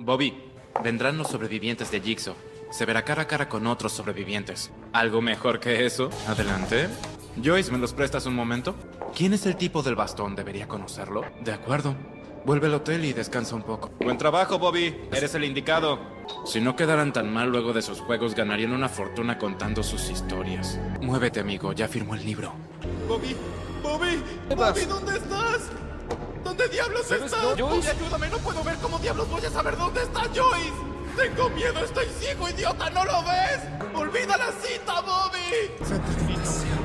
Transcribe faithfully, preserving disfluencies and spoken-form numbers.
Bobby, vendrán los sobrevivientes de Jigsaw. Se verá cara a cara con otros sobrevivientes. ¿Algo mejor que eso? Adelante. Joyce, ¿me los prestas un momento? ¿Quién es el tipo del bastón? ¿Debería conocerlo? De acuerdo. Vuelve al hotel y descansa un poco. Buen trabajo, Bobby. Eres el indicado. Si no quedaran tan mal luego de sus juegos, ganarían una fortuna contando sus historias. Muévete, amigo. Ya firmó el libro. Bobby, Bobby, Bobby, ¿dónde estás? ¿Dónde diablos estás? No, Bobby, ayúdame, no puedo ver cómo diablos voy a saber dónde está Joyce. Tengo miedo, estoy ciego, idiota, ¿no lo ves? Olvida la cita, Bobby.